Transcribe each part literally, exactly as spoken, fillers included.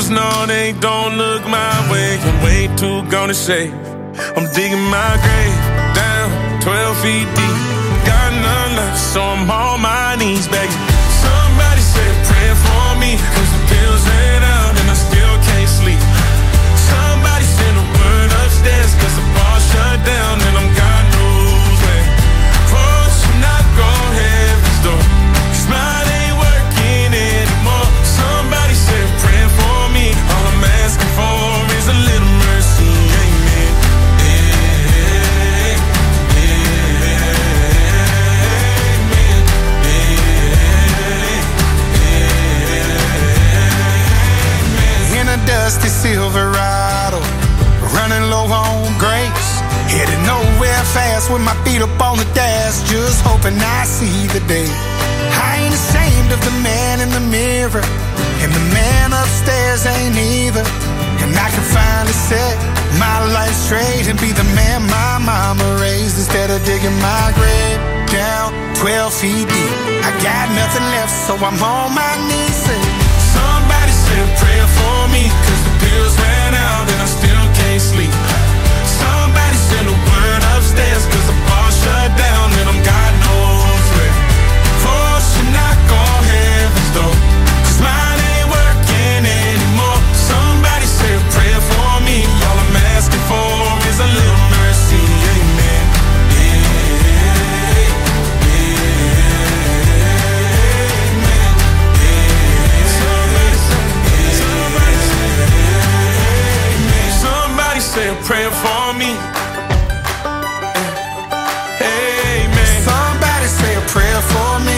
neighbors know they don't look my way. I'm way too gone to say I'm digging my grave down twelve feet deep. Got none left, so I'm on my knees begging. Somebody said pray for me, cause the bills ran out and I still can't sleep. Somebody send a word upstairs, cause the bar shut down and I'm God knows where. Oh, should not go heaven's door, cause mine ain't working anymore. Somebody said pray for me, all I'm asking for is a little mercy, amen. Amen. Amen. In a dusty Silverado, running low on grace, headed nowhere fast with my feet up on the dash, just hoping I see the day. I ain't ashamed of the man in the mirror, and the man upstairs ain't either. And I can finally set my life straight and be the man my mama raised, instead of digging my grave down twelve feet deep. I got nothing left, so I'm on my knees saying, somebody said pray for me, cause the bills ran out and I still can't sleep. Somebody send a word upstairs, cause the bar shut down and I'm God knows where. Oh, should not go heaven's door, cause mine ain't working anymore. Somebody say a prayer for me, all I'm asking for is a little mercy, amen. Somebody say a prayer for me. Amen. Somebody say a prayer for me.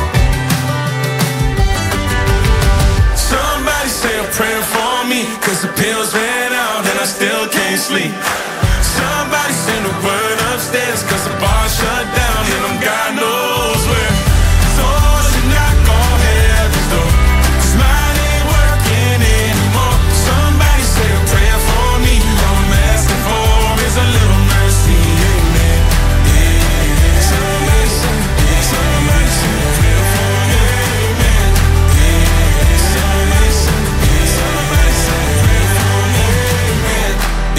Somebody say a prayer for me, cause the pills ran out and I still can't sleep. Somebody send a word upstairs, cause the bar shut down and I'm God knows where. So I should not go heaven's door, cause mine ain't working anymore. Somebody say a prayer for me, all I'm asking for is a little mercy, amen. Somebody say, somebody say a prayer for me, amen. Somebody say, somebody say a prayer for me, amen.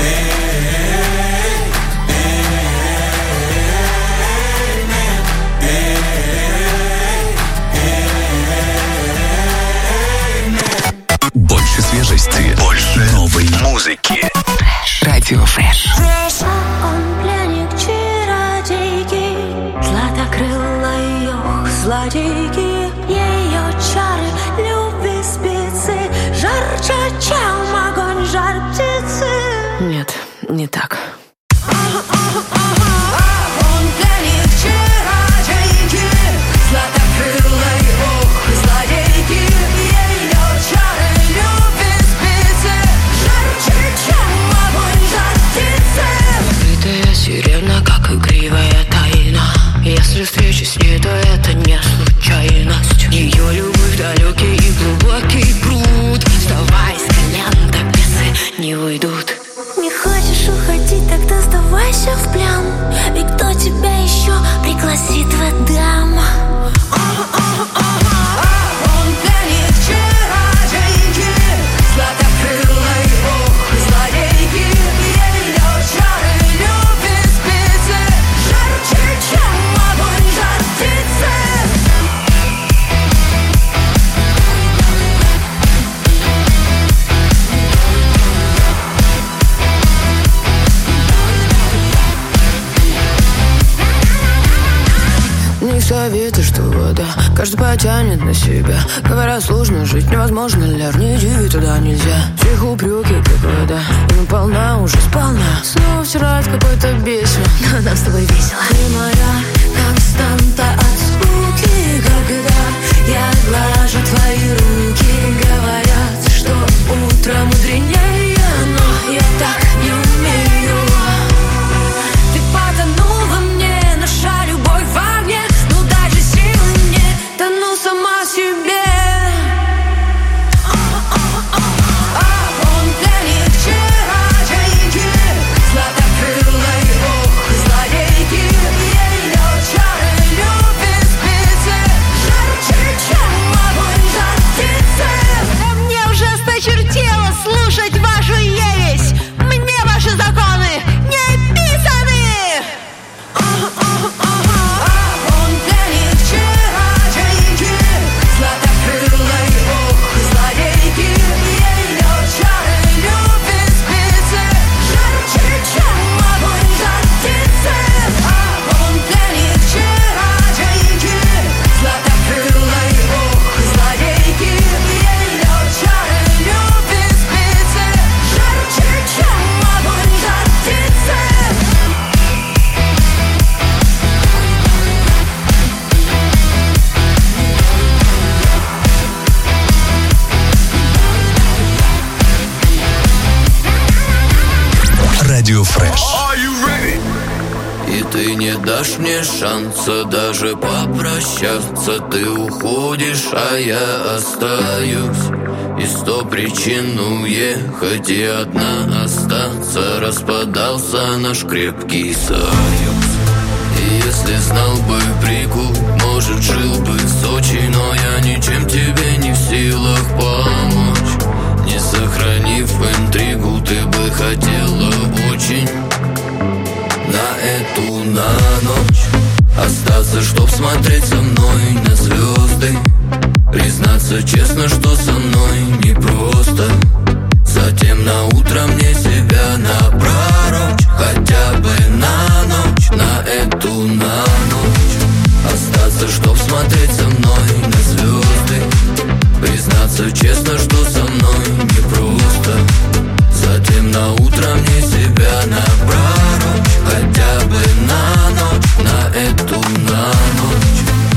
Больше свежести, больше новой музыки. Радио Фреш. Он пленник чародейки, златокрылой, ох, злодейки. Ее чары, любви спицы, жарче, чем огонь, жар птицы. Нет, не так. Он пленник чародейки, златокрылой, ох, злодейки. Ее чары, любви спицы, жарче, чем огонь, жар птицы. Закрытая сирена, как игривая тайна. Если встреча с ней, то это не случайность. Ее любовь далекий и глубокий пруд. Вставай с колен, так бесы не уйдут. Не хочешь уходить, тогда сдавайся в плен. И кто тебя еще пригласит в Эдем? Он пленник чародейки, златокрылой, ох, злодейки. Ее чары, любви спицы, жарче, чем огонь, жар птицы. Не советы, что вода каждый потянет на себя. Говорят, сложно жить, невозможно, ляр, не иди, туда нельзя. Всех упреки, как вода, и наполна уже сполна. Снова втирает какой-то бесен, но нам с тобой весело. Ты моя константа от скуки, когда я глажу твои руки. Говорят, что утро мудренее, но я так не умею. Ты потонул во мне, наша любовь в огне. Ну дай же силы мне, тону сама себе. Он пленник чародейки, златокрылой, ох, злодейки. Ее чары, любви спицы, жарче, чем огонь, жар птицы. Радио Фреш. И ты не дашь мне шанса даже попрощаться. Ты уходишь, а я остаюсь. И сто причин уехать и одна остаться. Распадался наш крепкий союз. И если знал бы прикол, может, жил бы в Сочи. Но я ничем тебе не в силах помочь. Не сохранив интригу, ты бы хотела очень на эту, на ночь остаться, чтоб смотреть со мной на звезды. Признаться честно, что со мной непросто. Затем на утро мне себя напророчь. Хотя бы на ночь, на эту, на ночь остаться, чтоб смотреть со мной на звезды. Признаться честно, что со мной непросто. Затем на утро мне себя напророчь. Хотя бы на ночь, на эту, на ночь.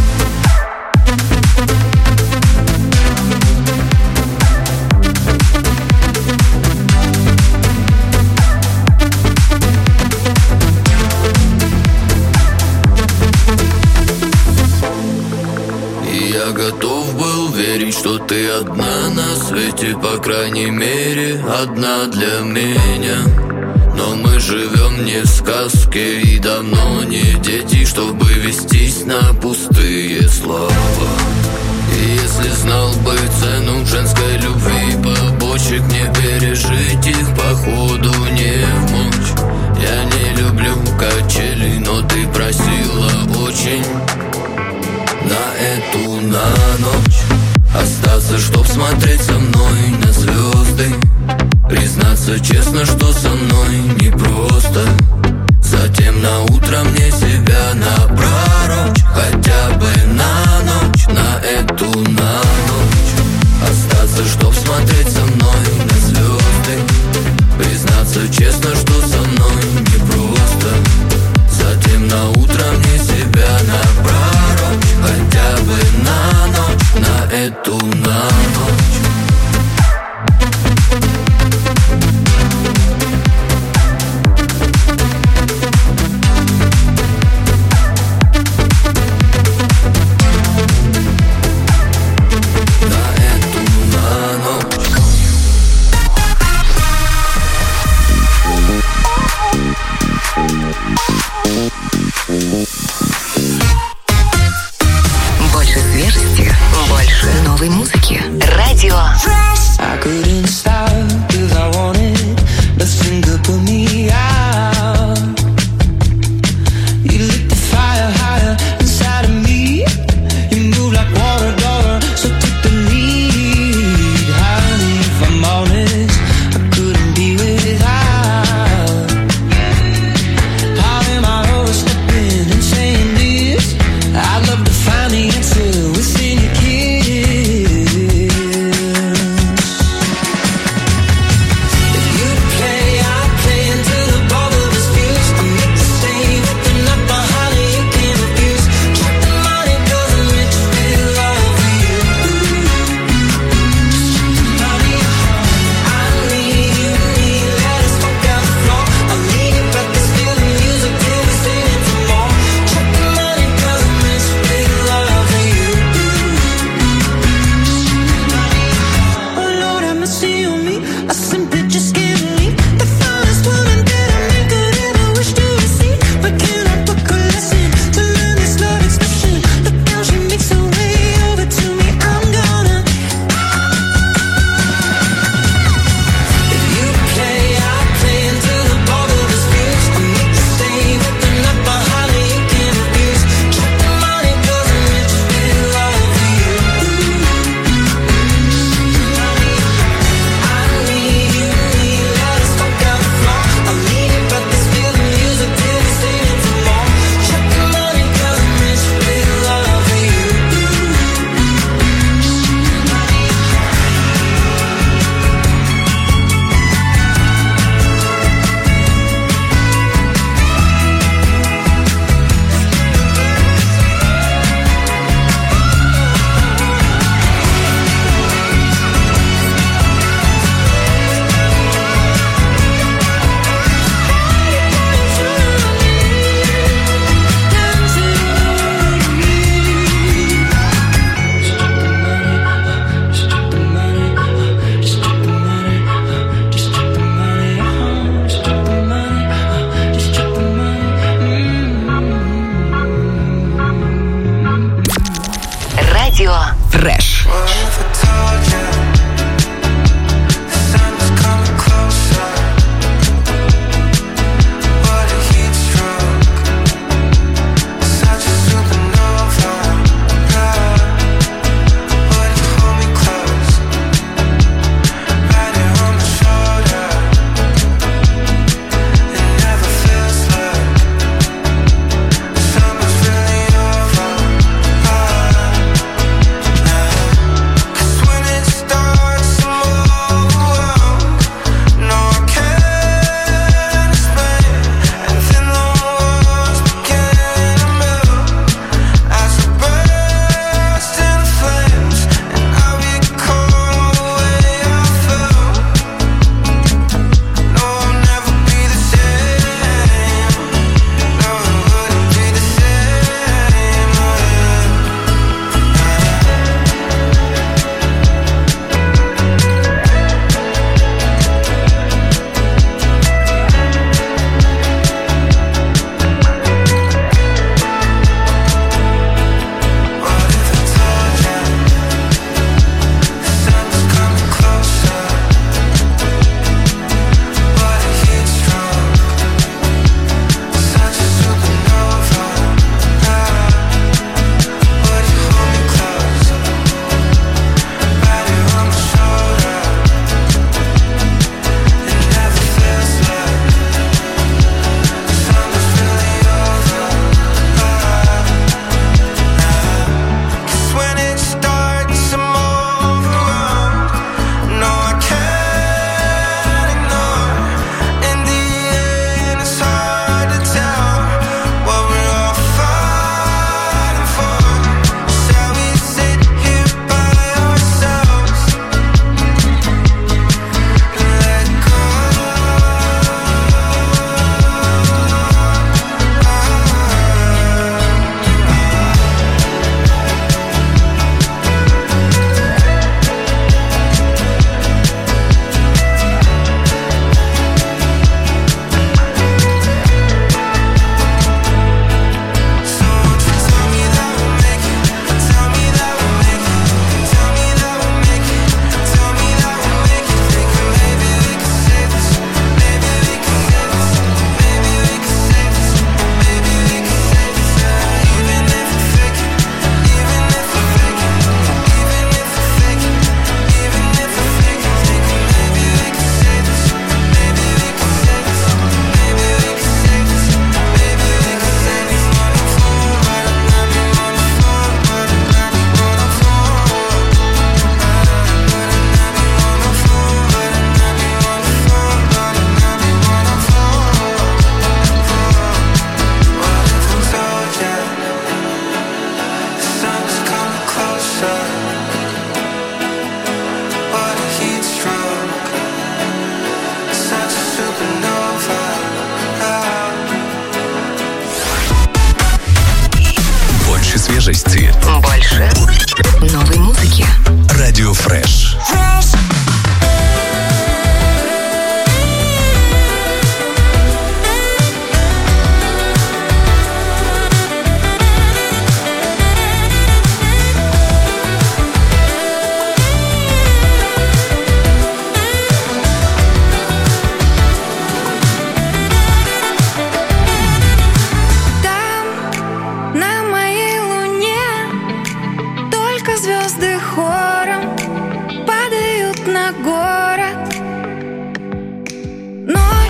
Я готов был верить, что ты одна на свете, по крайней мере, одна для меня. Но мы живем не в сказке и давно не дети, чтобы вестись на пустые слова. И если знал бы цену женской любви, побочек не пережить их, походу не в мочь. Я не люблю качели, но ты просила очень на эту, на ночь остаться, чтоб смотреть со мной на звезды. Признаться честно, что со мной непросто. Затем на утро мне себя напророчь. Хотя бы на ночь, на эту, на ночь остаться, чтоб смотреть со мной на звезды. Признаться честно, что со мной непросто. Затем на утро мне себя напророчь. Хотя бы на ночь, на эту, на ночь. Больше свежести, больше новой музыки. Радио Fresh. I couldn't stop if I wanted. Nothing could put me out. You lit the fire higher inside of me. You move like water, daughter, so took the lead. Honey, if I'm honest, I couldn't be without. How am I overstepping and saying this? I'd love to find the answer within your kiss. If you play, I play until the bubble is fused. I make the same, open up a honey you can't refuse. Check the money, cause I'm rich with love for you. Honey, I need you, need, let us walk out the floor. I'll leave you back to steal the music till we sing it some more. Check the money, cause I'm rich with love for you. Oh Lord, have mercy on me. I simply just can't believe the finest woman that a man could ever wish to receive. But can I book a lesson to learn this love expression? Look now, she makes her way over to me. I'm gonna. If you play, I play until the bubble is fused. I make the same, open up a honey you can't refuse. Check the money, cause I'm rich with love for you. I need you,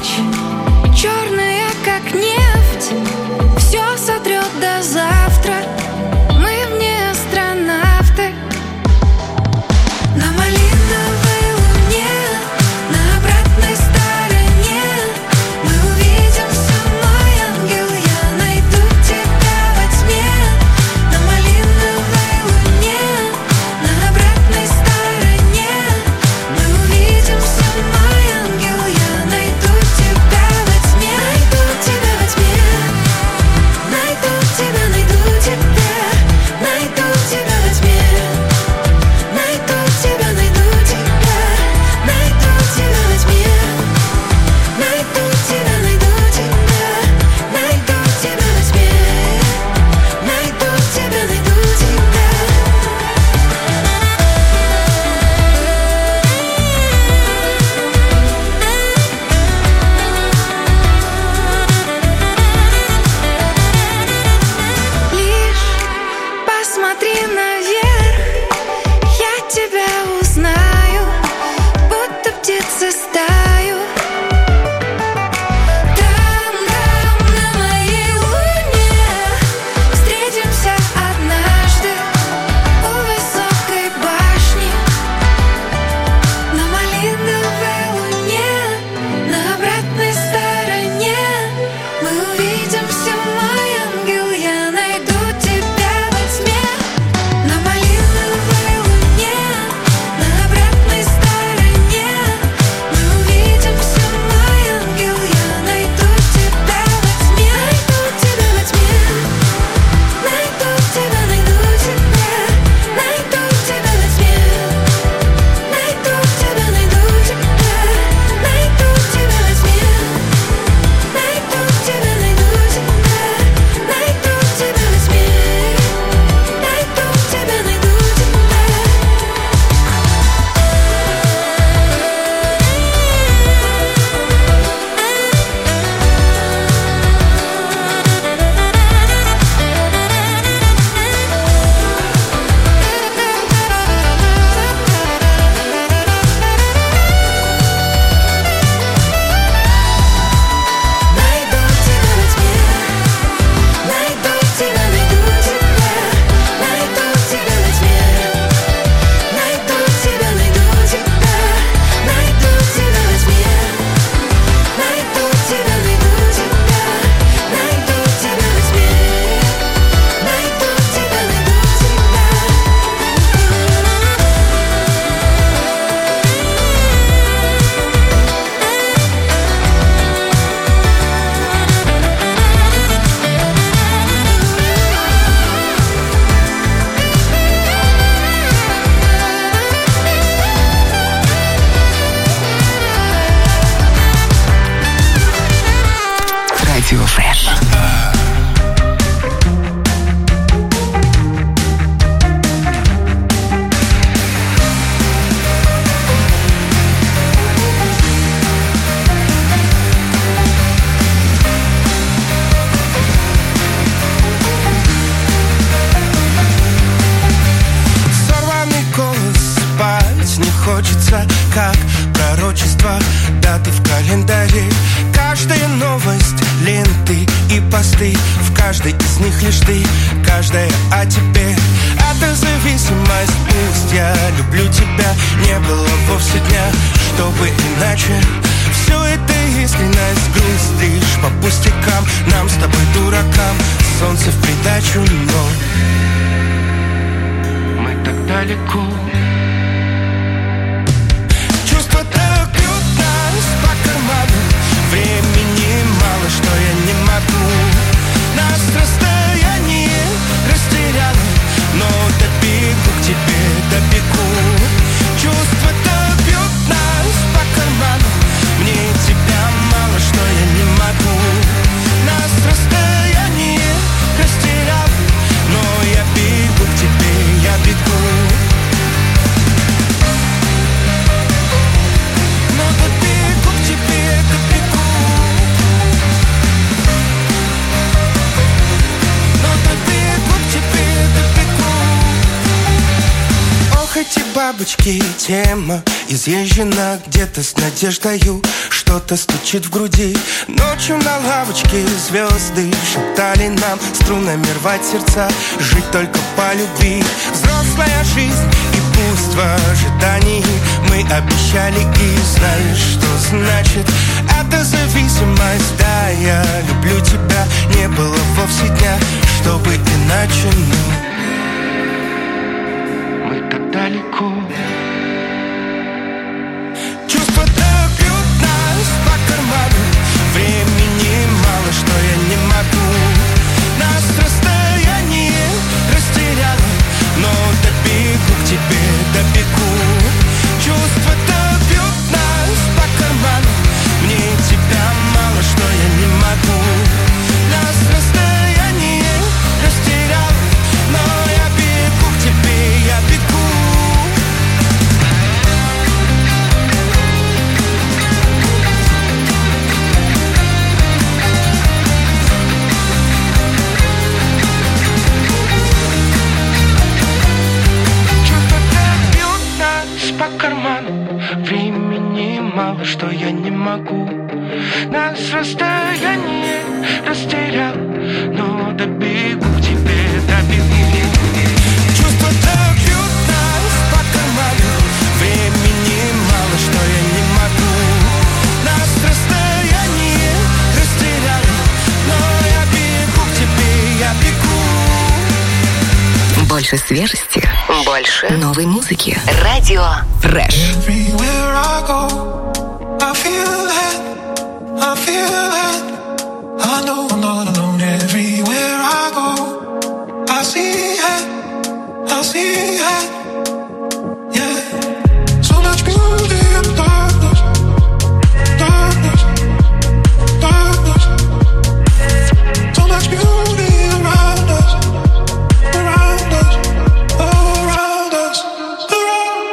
ночь, черная как нефть, все сотрет до завтра. Мы вне астронавты. На малиновой луне, на обратной стороне мы увидимся, мой ангел, я найду тебя во тьме. На малиновой луне, на обратной стороне мы увидимся, мой ангел, я найду тебя во тьме. Найду тебя во тьме, найду тебя, найду тебя, найду тебя во тьме. Найду тебя, найду тебя, найду тебя во тьме. Найду тебя, найду тебя, найду тебя во тьме. Найду тебя, найду тебя. Лишь посмотри наверх, я тебя узнаю, будто птицы стаю. Там, там, на моей луне встретимся однажды у высокой башни. На малиновой луне, на обратной стороне мы увидимся, мой ангел, я найду тебя во тьме. На малиновой луне, на обратной стороне мы увидимся, мой ангел, я найду тебя во тьме. Найду тебя во тьме, найду тебя, найду тебя, найду тебя во тьме. Найду тебя, найду тебя, найду тебя во тьме. Найду тебя, найду тебя, найду тебя во тьме. Найду тебя, найду Радио Фреш. Сорванный голос, спать не хочется, как пророчество, даты в календаре. Каждая новость, ленты и посты, в каждой из них лишь ты, каждая о тебе. Это зависимость, пусть я люблю тебя, не было вовсе дня, чтобы иначе. Все это искренность, грусть лишь по пустякам, нам с тобой дуракам, солнце в придачу, но мы так далеко. Чувства так бьют нас по карману, времени мало, что я не могу. Нас расстояние растеряло, но добегу к тебе, добегу. Чувства так бьют нас по карману, мне тебя мало, что я не могу. Нас расстояние растеряло, но я бегу к тебе, я бегу. Но добегу к тебе, добегу. Но добегу к тебе, добегу. Ох, эти бабочки, тема изъезжена где-то с надеждою. Что-то стучит в груди. Ночью на лавочке звезды шептали нам струнами рвать сердца, жить только по любви. Взрослая жизнь и пусть в ожидании мы обещали и знали, что значит эта зависимость. Да, я люблю тебя, не было вовсе дня, чтобы иначе, но мы так далеко. Чувства так бьют нас по карману, времени мало, что я не могу. Нас расстояние растеряло, но добегу к тебе, добегу. Чувства так бьют нас по карману, мне тебя мало, что я не могу. Нас расстояние растеряло, но я бегу к тебе, я бегу. По карману, времени мало, что я не могу. Нас расстояние растерял, но добегу к тебе, добегу. Чувства так бьют нас по карману, времени мало, что я не могу. Нас расстояние растерял, но я бегу к тебе, я бегу. Больше свежести, больше новой музыки. Радио Фреш. Everywhere I go, I feel it, I feel it. I know I'm not alone. Everywhere I go, I see it, I see it. Yeah, so much beauty in darkness, darkness, darkness. So much beauty around us, around us, around us, around.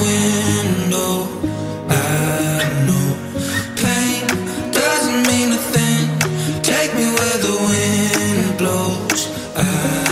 window. I know pain doesn't mean a thing. Take me where the wind blows. I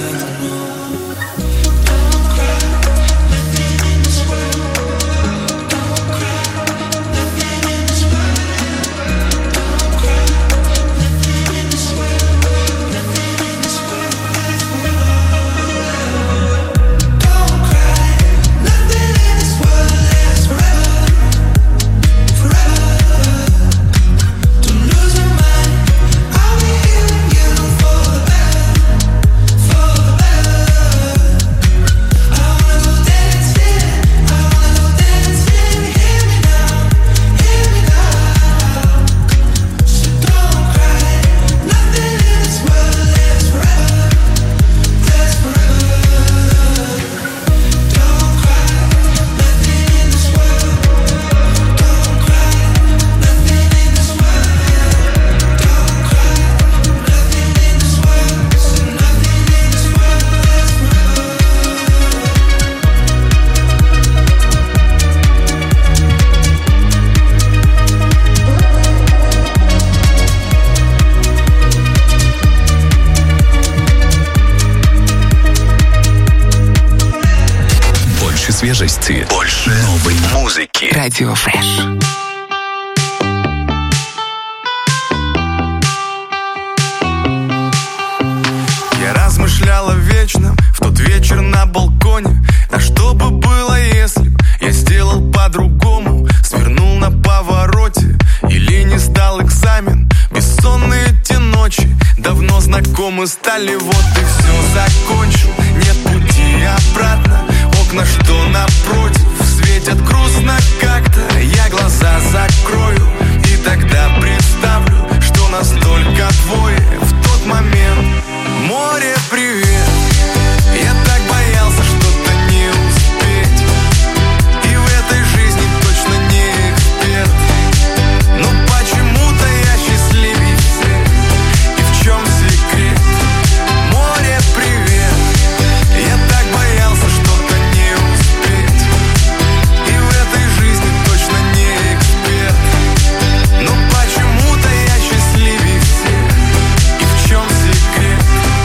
свежести, больше новой музыки. Радио Фреш. Я размышляла вечно в тот вечер на балконе. А что бы было, если б я сделал по-другому? Свернул на повороте или не сдал экзамен? Бессонные те ночи давно знакомы стали. Вот и все, закончил, нет пути обратно. Окна, что напротив, светят грустно как-то. Я глаза закрою и тогда представлю, что нас только двое в тот момент. Море, привет. Я так боялся что-то не успеть, и в этой жизни точно не эксперт. Но почему-то я счастливее всех. И в чем секрет? Море, привет. Я так боялся что-то не успеть, и в этой жизни точно не эксперт. Но почему-то я счастливее всех. И в чем секрет?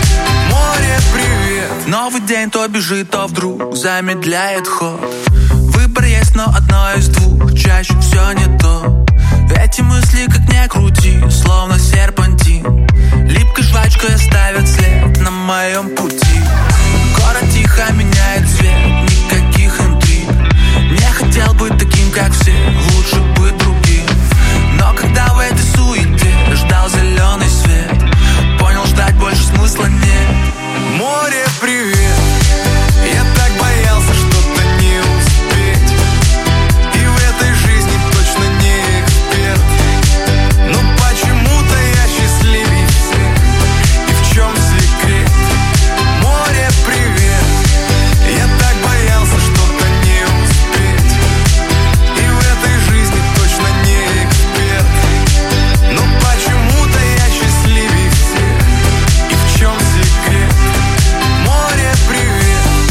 Море, привет. Новый день то бежит, то вдруг замедляет ход. Выбор есть, но одно из двух, чаще все не то. Эти мысли, как ни крути, словно серпантин, липкой жвачкой оставят след на моем пути. Город тихо меняет цвет, никаких интриг. Не хотел быть таким, как все, лучше быть другим. Но когда в этой суете ждал зеленый свет, понял, ждать больше смысла нет. Море, привет. Я так боялся что-то не успеть, и в этой жизни точно не эксперт. Но почему-то я счастливее всех. И в чем секрет? Море, привет. Я так боялся что-то не успеть, и в этой жизни точно не эксперт. Но почему-то я счастливее всех. И в чем секрет? Море, привет.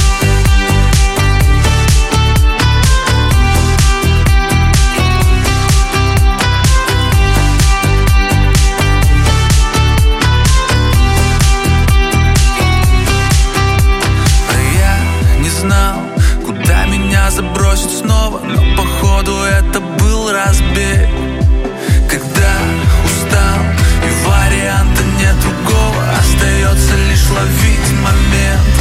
А я не знал, куда меня забросить снова, но походу это был разбег. Когда устал и варианта нет другого, остается лишь ловить момент.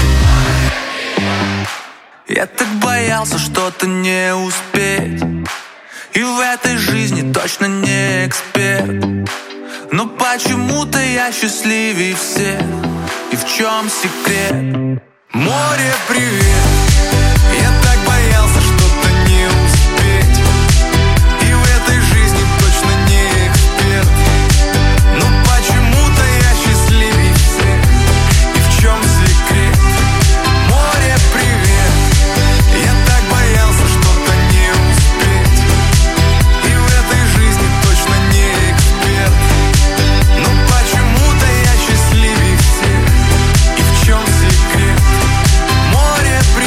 Я так боялся что-то не успеть, и в этой жизни точно не эксперт. Но почему-то я счастливее всех. И в чем секрет? Море, привет. Я так боялся что-то не успеть, и в этой жизни точно не эксперт. Но почему-то я счастливее всех. И в чем секрет? Море, привет. Я так боялся что-то не успеть, и в этой жизни точно не эксперт. Но почему-то я счастливее всех. И в чем секрет? Море, привет.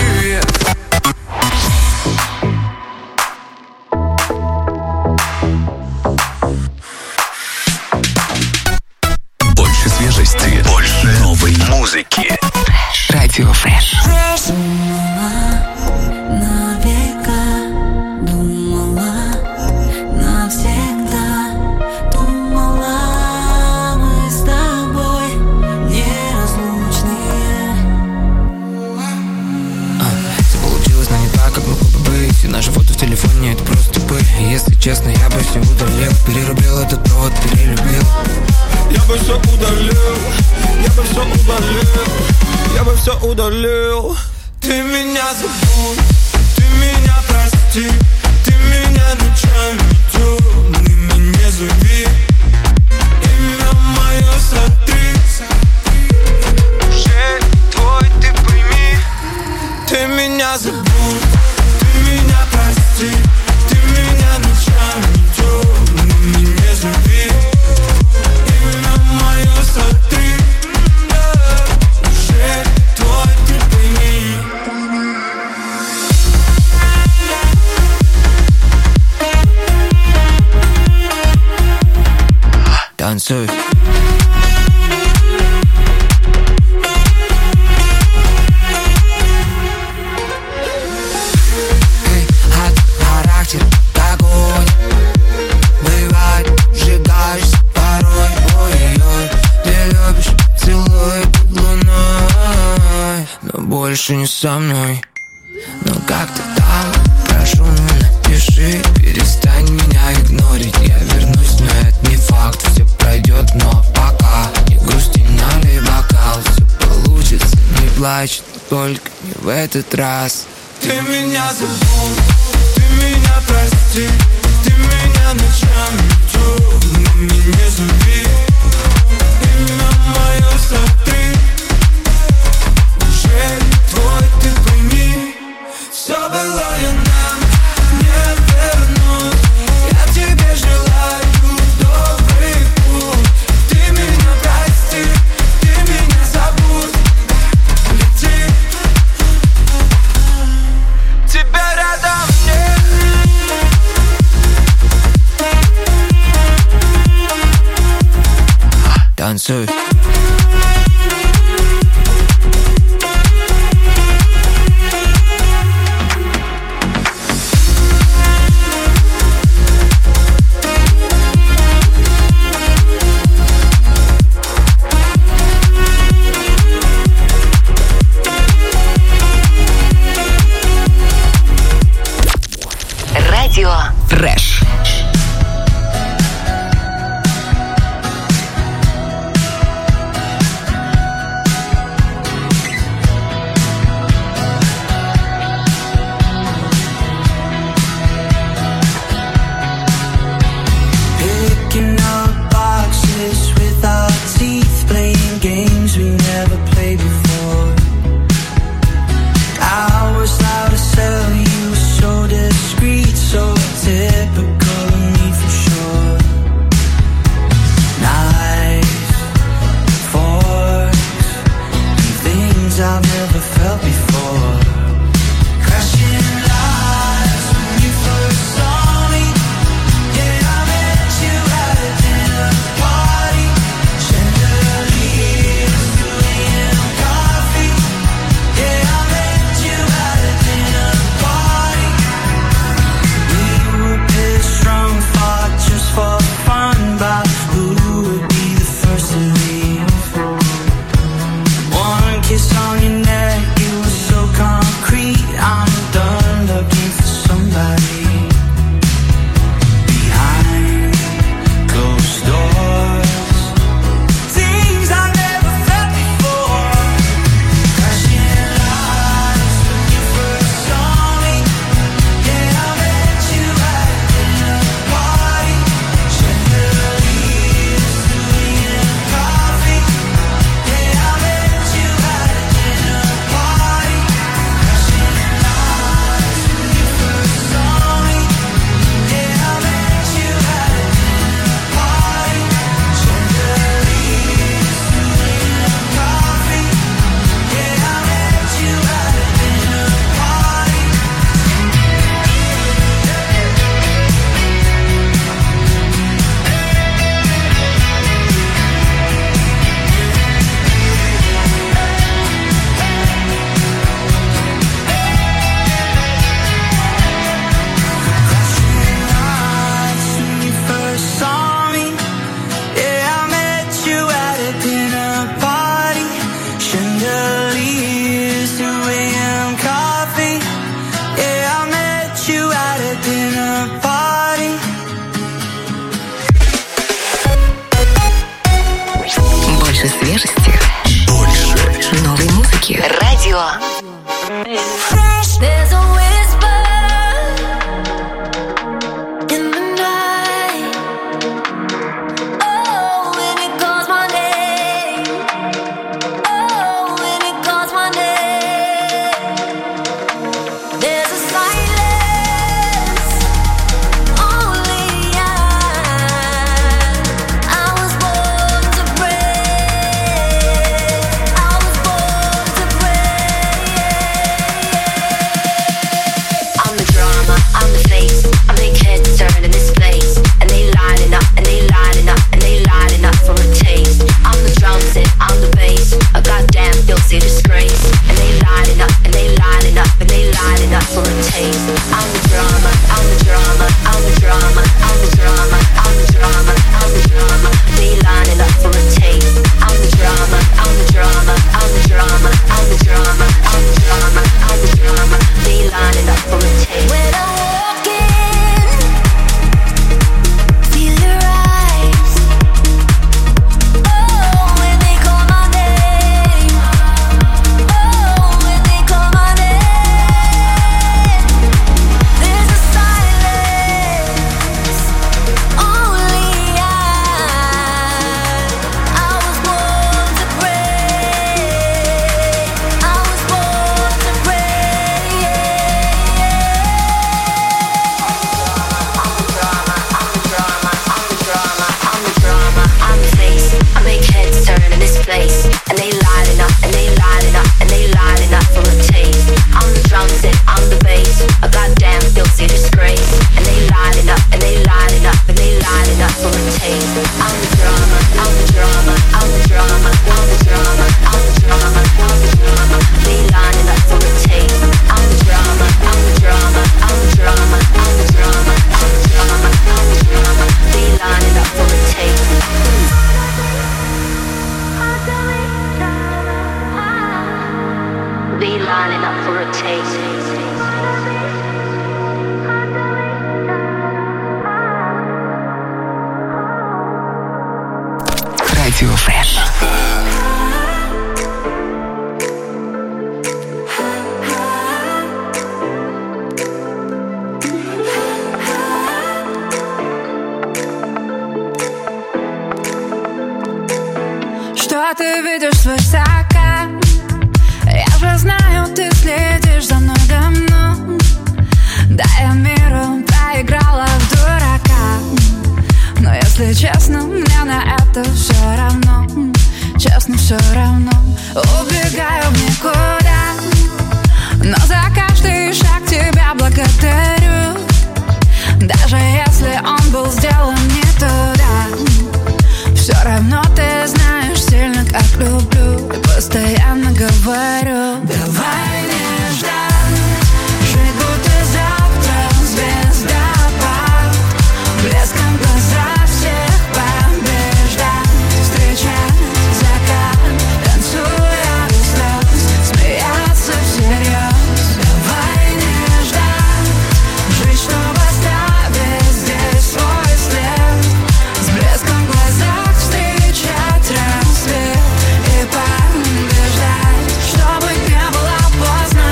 в телефоне это просто пыль. Если честно, я бы все удалил. Перерубил этот провод, перелюбил. Я бы все удалил, я бы все удалил, я бы все удалил. Ты меня забудь, ты меня прости, ты меня ночами темными не зови. Имя мое сотри, уже твой, ты пойми. Ты меня забудь, ты меня прости, ты меня ночами темными не зови. Имя мое сотри, уже твой, ты пойми. Танцуй. Эй, а характер огонь. Бывает, сжигаешься порой. Ой-ой, ты любишь, целуй под луной, но больше не со мной. Но как ты там? Прошу, напиши. Перестань меня игнорить. Я вернусь, но это не факт. Все пройдет, но пока не грусти, налей бокал. Все получится, не плачь, только не в этот раз. Ты меня забудь, ты меня прости, ты меня ночами темными не зови. Имя мое сотри, уже твой, ты пойми. Все было я нам не вернуть. Я тебе желаю добрый путь. Ты меня прости, ты меня забудь. Лети, тебя рядом нет. Танцуй. Радио Фреш. Picking up boxes with our teeth, playing games we never played before. I was out to sell you, so discreet, so typical. up in a party. Больше свежести, больше новой музыки. Радио There's a whisper in the night. Oh, when it calls my name. Oh, when it calls my name. There's a silence only I. I was born to break. I was born to break. I'm the drama, I'm the face. I make heads turn in this place. And they lining up, and they lining up, and they lining up for a taste. I'm the drum set, I'm the bass. A goddamn guilty disgrace. And they lining up, and they lining up, and they lining up for a taste. I'm the drama, I'm the drama, I'm the drama, I'm the drama, I'm the drama, I'm the drama. They lining up for a taste. I'm the drama, I'm the drama, I'm the drama, I'm the drama, I'm the drama, I'm the drama. They lining up for a taste. When I walk in, feel your eyes. Oh, when they call my name. Oh, when they call my name. There's a silence only I. I was born to break. I was born to break. I'm the drama, I'm the drama, I'm the drama, I'm the drama, I'm the face. I make heads turn in this place. And they lining up, and they lining up, and they lining up for a taste. I'm the drum set, I'm the bass. A goddamn guilty disgrace. And they lining up, and they lining up, and they lining up for a taste. I'm the drama, I'm the drama, I'm the drama, I'm the drama, I'm the drama, I'm the drama. They lining up for a taste. I'm the drama, I'm the drama, I'm the drama, I'm the drama, I'm the drama, I'm the drama. They lining up for a taste. They lining up for a taste. Радио Фреш. Что ты видишь свысока? Я же знаю, ты следишь за мной давно. Да, я миру проиграла в дурака. Но если честно, мне на это все равно. Честно, все равно. Убегаю в никуда, но за каждый шаг тебя благодарю. Даже если он был сделан не туда, все равно ты знаешь сильно, как люблю. И постоянно говорю: давай не ждать, жить будто завтра звездопад. Блеском в глазах всех побеждать, встречать закат, танцуя без слез, смеяться всерьез. Давай не ждать, жить, чтобы оставить здесь свой след. С блеском в глазах встречать рассвет и побеждать, чтобы не было поздно.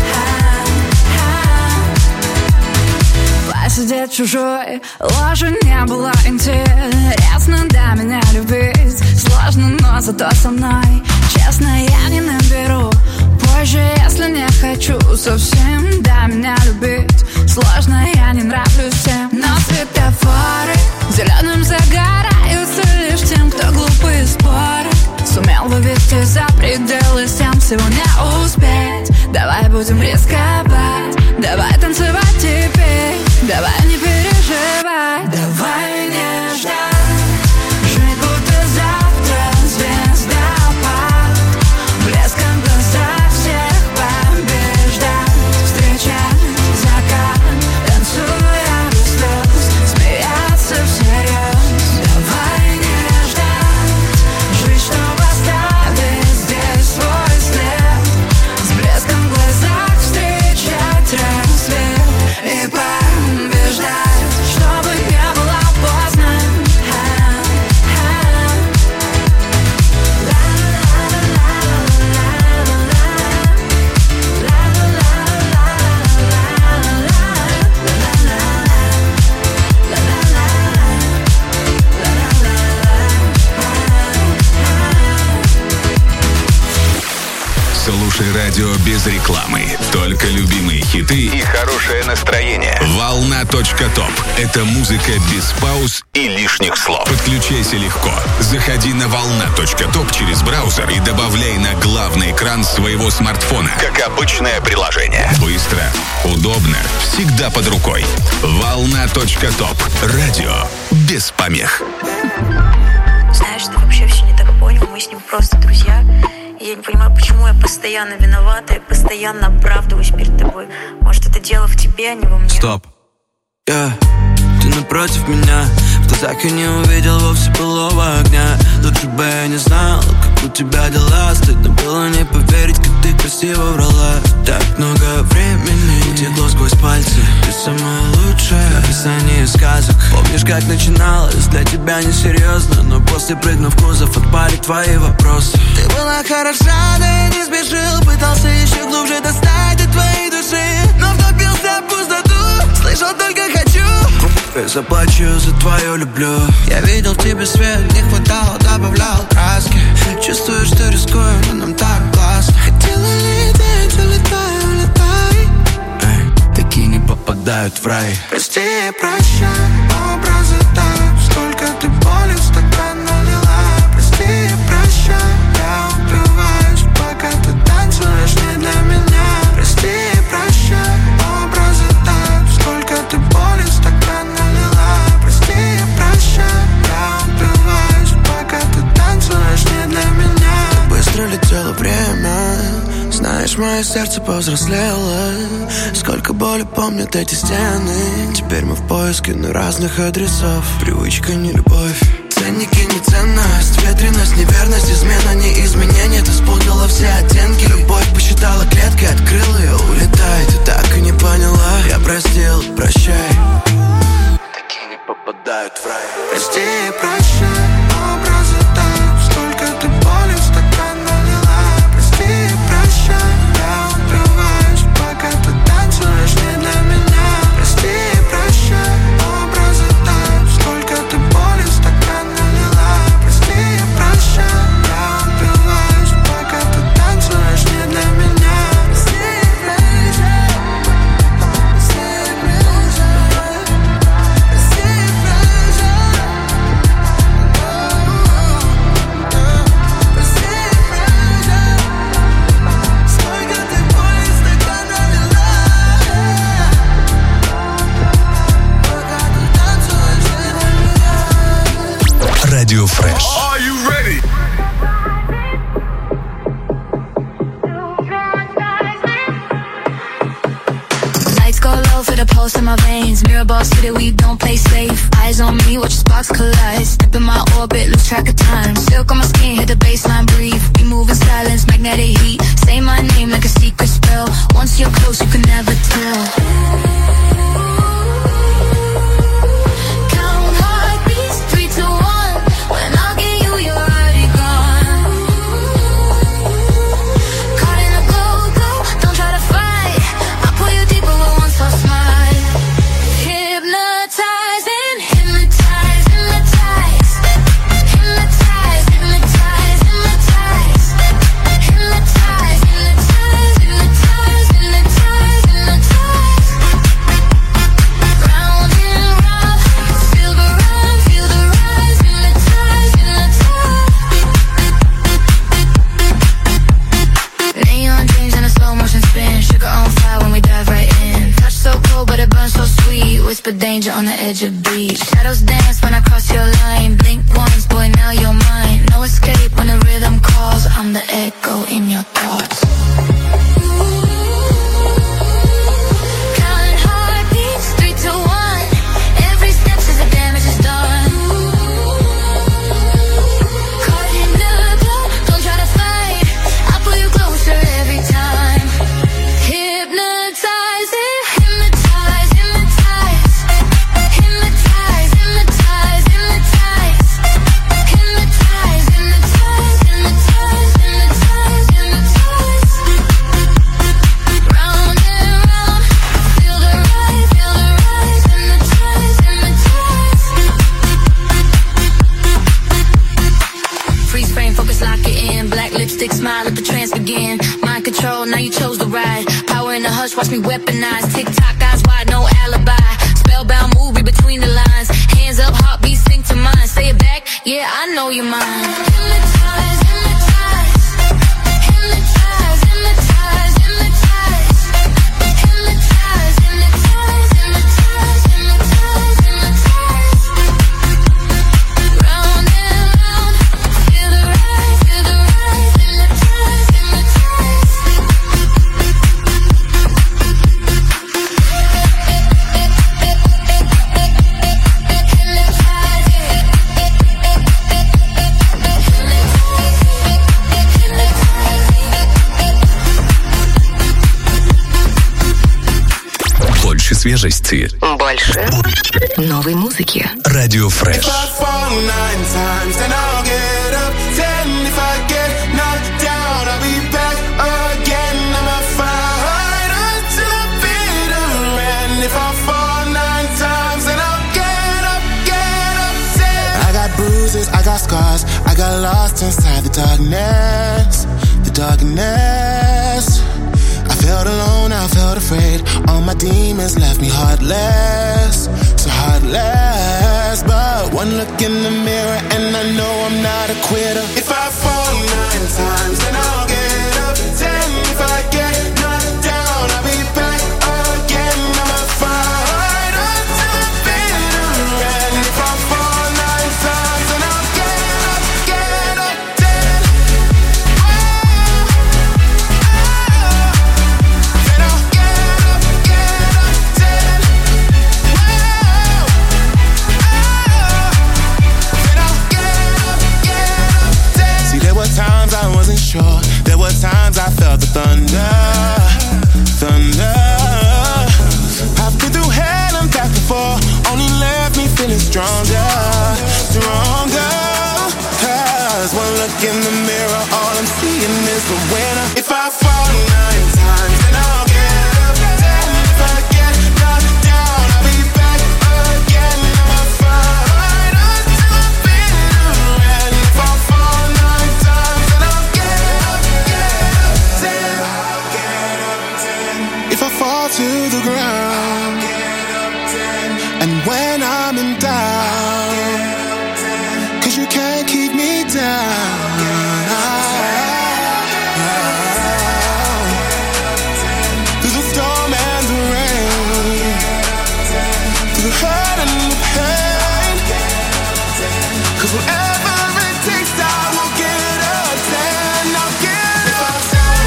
Посидеть чужой ложи не было интересно. До меня любить сложно, но зато со мной честно я не наберу. Позже, если не хочу совсем. До меня любить сложно, я не нравлюсь всем. Но светофоры зеленым загораются лишь тем, кто глупые споры сумел вывести за пределы, всем всего не успеть. Давай будем рисковать, давай танцевать теперь, давай не переживать, давай не ждать, жить будто завтра звездопад. Блеском в глазах всех побеждать, встречать закат, танцуя без слез, смеяться всерьез. Давай не ждать, жить, чтобы оставить здесь свой след. С блеском в глазах встречать Радио без рекламы. Только любимые хиты и хорошее настроение. Волна.топ. Это музыка без пауз и лишних слов. Подключайся легко. Заходи на волна.топ через браузер и добавляй на главный экран своего смартфона. Как обычное приложение. Быстро, удобно, всегда под рукой. Волна.топ. Радио без помех. Знаешь, ты вообще все не так понял. Мы с ним просто друзья. И я не понимаю, почему я постоянно виновата. Я постоянно оправдываюсь перед тобой. Может, это дело в тебе, а не во мне. Стоп. Yeah. Ты напротив меня. В глазах я не увидел вовсе былого огня. Лучше бы я не знал, как у тебя дела. Стыдно было не поверить, как ты красиво врала. Так много времени утекло сквозь пальцы. Ты самая лучшая, описание сказок. Помнишь, как начиналось? Для тебя несерьезно, но после прыгнув в кузов отпали твои вопросы. Ты была хороша, да я не спешил. Пытался еще глубже достать до твоей души, но втопился в пустоту. Слышал только хочу. Я заплачу за твою люблю. Я видел в тебе свет, не хватало, добавлял краски. Чувствую, что рискую, но нам так классно. Хотела лететь, улетай, улетай. Эй, такие не попадают в рай. Прости и прощай, образы так. Сколько ты боли в стакан налила. Прости и прощай, я упиваюсь, пока ты танцуешь не для меня. Прости и прощай, образы так. Сколько ты боли в стакан налила. Прости и прощай, я упиваюсь, пока ты танцуешь не для меня. Так быстро летело время. Знаешь, мое сердце повзрослело. Сколько боли помнят эти стены. Теперь мы в поиске на разных адресов. Привычка, не любовь. Ценники, не ценность. Ветреность, неверность. Измена, не изменение. Ты спутала все оттенки. Любовь посчитала клеткой, открыл ее, улетай. Ты так и не поняла. Я простил, прощай. Такие не попадают в рай. Прости и прощай, образы так. Сколько ты боли в стакан налила. Прости и прощай, я упиваюсь, пока ты танцуешь не для меня. Прости и прощай, образы так. Сколько ты боли в стакан налила. Прости и прощай, я упиваюсь, пока ты танцуешь не для меня. Прости и прощай, прости и прощай, прости и прощай. Радио Фреш. Lights go low for the pulse in my veins. Mirror ball city, we don't play safe. Eyes on me, watch the sparks collide. Step in my orbit, lose track of time. Silk on my skin, hit the baseline, breathe. We move in silence, magnetic heat. Say my name like a secret spell. Once you're close, you can never tell. Danger on the edge of beach. Shadows dance when I cross your line. Blink once, boy, now you're mine. No escape when the rhythm calls. I'm the echo in your thoughts. Counting heartbeats, three, two, one. Every step says the damage is done. Caught in the glow, don't try to fight. I pull you closer every time. Hypnotizing, hypnotize, hypnotize. Hypnotize, hypnotize, hypnotize. Hypnotize, hypnotize, hypnotize, hypnotize, hypnotize. blush, watch me weaponize. TikTok eyes wide, no alibi. Spellbound movie between the lines. Hands up, heartbeat sync to mine. Say it back, yeah, I know you're mine. Hypnotize, hypnotize, hypnotize, hypnotize, hypnotize, hypnotize, hypnotize, hypnotize, hypnotize, hypnotize. Round and round, feel the rise, feel the rise. Hypnotize, hypnotize. Больше свежести. Больше новой музыки. Радио Фреш. I got scars, I got lost inside the darkness, the darkness. I felt alone, I felt afraid. All my demons left me heartless, so heartless. But one look in the mirror and I know I'm not a quitter. If I fall nine times, then I'll get up ten. If I get knocked down, I'll be back again. I'm a fighter to the bitter end. If I fall nine times, then I'll get up, get up ten. Oh, then I'll get up, get up ten. Whoa, then I'll get up, get up ten. See, there were times I wasn't sure. There were times I felt the thunder, thunder. I've been through hell and back before. Only left me feeling stronger, stronger. Cause one look in the mirror, all I'm seeing is the winner. If I fall nine times, then I'll get up ten. If I get knocked down, I'll be back again. I'm a fighter to the bitter end. If I fall nine times, then I'll get up, get up ten. I'll get up ten. If I fall to the ground, I'll get up ten. And when I'm in doubt, cause you can't keep me down. Through the storm and the rain, through the hurt and the pain, cause whatever it takes, I will get up ten. I'll get up ten.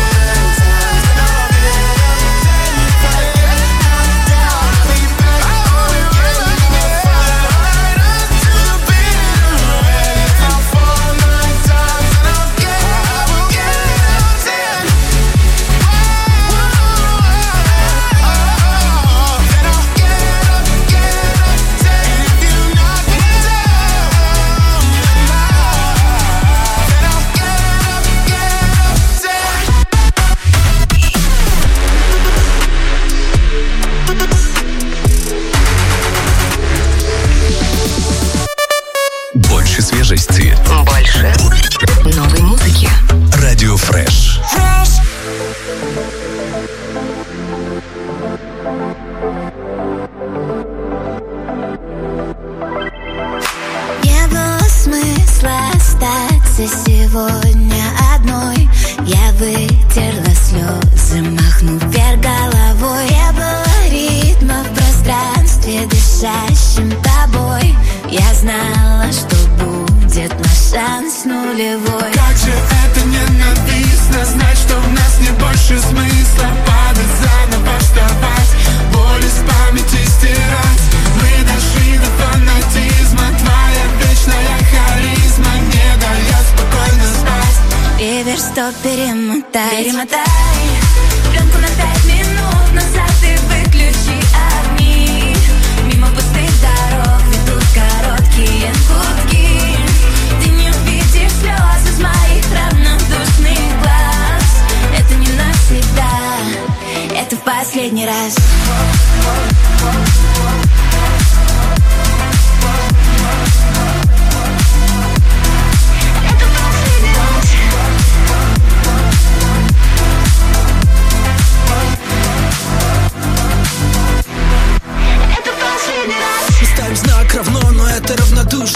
If I get knocked down, I'll be back again. I'm a fighter to the bitter end. If I fall nine times, then I'll get up, I will get up ten. Whoa, then I'll get up, get up ten. If you knock me down, then I'll get up, get up ten. Больше свежести. Больше новой музыки. Радио Фреш. Не было смысла остаться сегодня одной. Я вытерла слезы, махнув вверх головой. Не было ритма в пространстве, дышащем тобой. Я знала, что будет наш шанс нулевой. Как же это ненавистно, знать, что в нас не больше смысла. Падать заново, вставать, боль из памяти стирать. Мы дошли до фанатизма, твоя вечная харизма не дает спокойно спать. Реверс, стоп, перемотай, перемотай пленку на пять минут назад и выключи огни. Мимо пустых дорог ведут короткие гудки. Ты не увидишь слез из моих равнодушных глаз. Это не навсегда, это в последний раз. Это последний раз.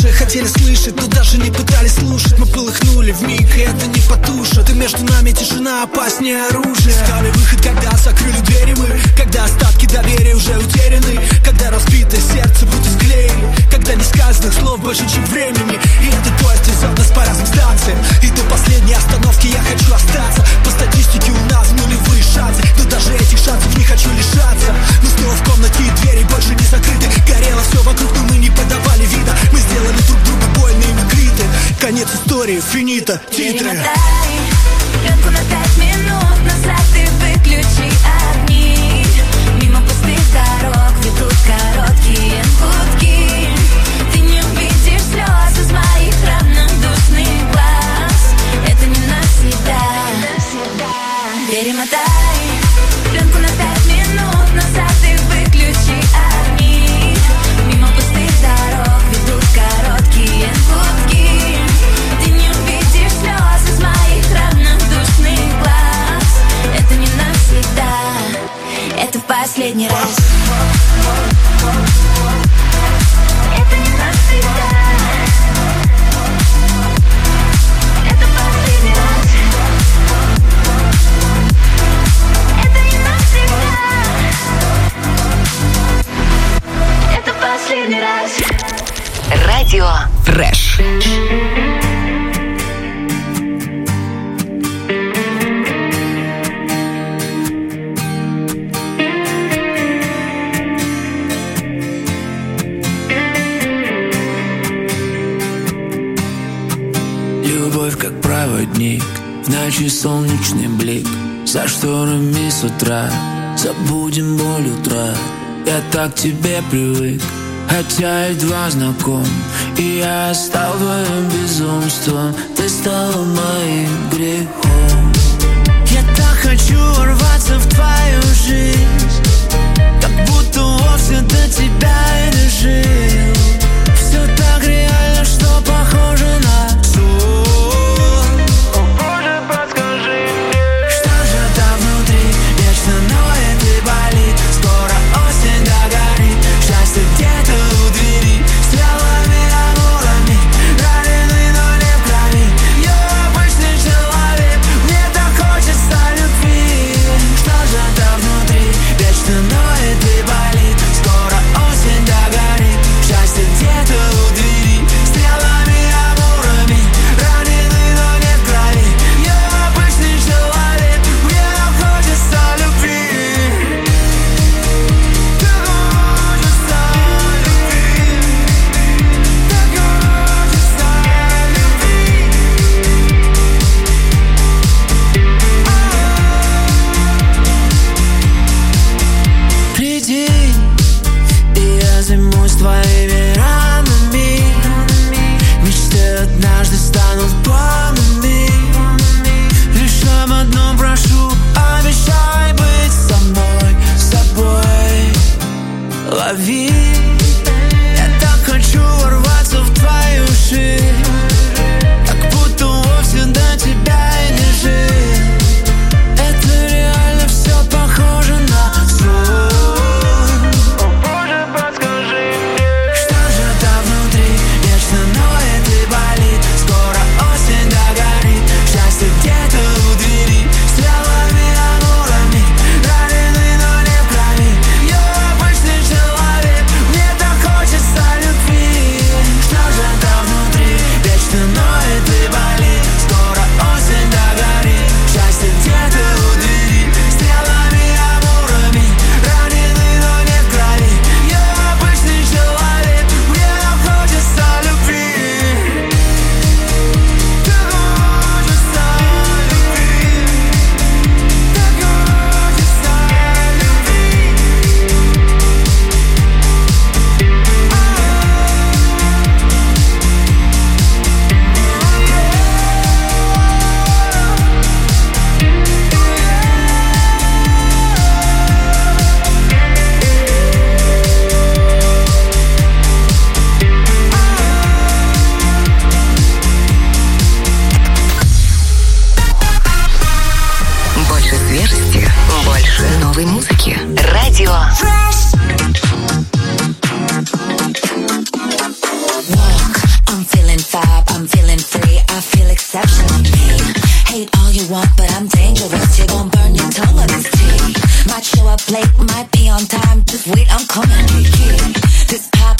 уже хотели слышать, но даже не пытались слушать. Мы полыхнули вмиг, и это не потушит. И между нами тишина опаснее оружия. Искали выход, когда закрыли двери мы, когда остатки доверия уже утеряны, когда разбитое сердце будто склеили, когда несказанных слов больше, чем времени. И этот поезд везет нас по разным станциям, и до последней остановки я хочу остаться. По статистике у нас нулевые шансы, но даже этих шансов не хочу лишаться. Мы снова в комнате, и двери больше не закрыты. Горело все вокруг, но мы не подавали вида. Мы сделали друг друга больно, и мы криты. Конец истории, финита, титры. Пленку на пять минут назад ты выключи огни. Мимо пустых дорог ведут короткие гудки. Ты не увидишь слез из моих равнодушных глаз. Это не навсегда. Перемотай пленку на пять минут назад ты выключи огни. Мимо пустых дорог ведут короткие гудки. Ты не увидишь слез из моих равнодушных глаз. Это не навсегда. Это в последний раз. Это не навсегда. Это последний раз. Это не навсегда. Это последний раз. Радио Фреш. Любовь как проводник, в ночи солнечный блик. За шторами с утра забудем боль утра. Я так к тебе привык, хотя едва знаком. И я стал твоим безумством, ты стала моим грехом. Я так хочу ворваться в твою жизнь, как будто вовсе до тебя и не жил. Все так реально, что похоже на сон. О Боже, подскажи мне, что же там внутри вечно ноет и болит. Скоро осень догорит, счастье где-то у двери. Стрелами, амурами, раненый, но не в крови. Я обычный человек, мне так хочется любви. Что же там внутри вечно ноет и болит. Скоро осень догорит.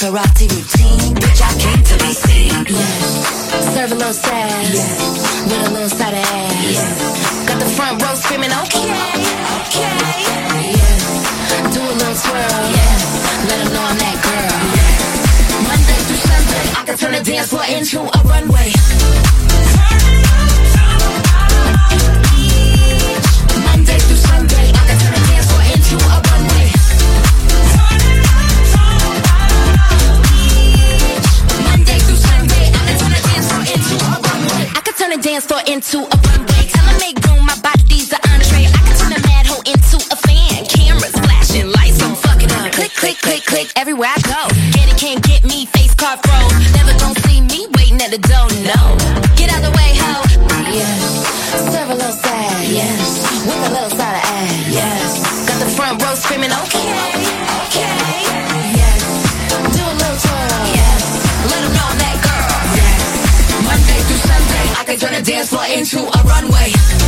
karate routine. Bitch, I came to be seen. Yeah. Serve a little sass. Yeah. With a little side of ass. Yeah. Got the front row screaming, okay, okay. Yeah. Do a little twirl. Yeah. Let them know I'm that girl. Yeah. Monday through Sunday, I can turn the dance floor into a runway. Monday through Sunday, I can turn the dance floor into a runway. Monday through Sunday, I can turn the dance floor into a runway. I can turn the dance floor into a runway. Tell them make room, my body's the entree. I can turn a mad hoe into a fan. Cameras flashing, lights on, fucking up. Click, click, click, click, everywhere I go. Get it, can't get me, face card froze. Never gon' see me waiting at the door, no. Get out the way, ho. Yeah. Serve a little side, yes. With a little side of ass, yes. Got the front row screaming, okay, okay. Yes. Do a little twirl, yes. Let them know I'm that girl, yes. Monday through Sunday, I can turn the dance floor into a runway.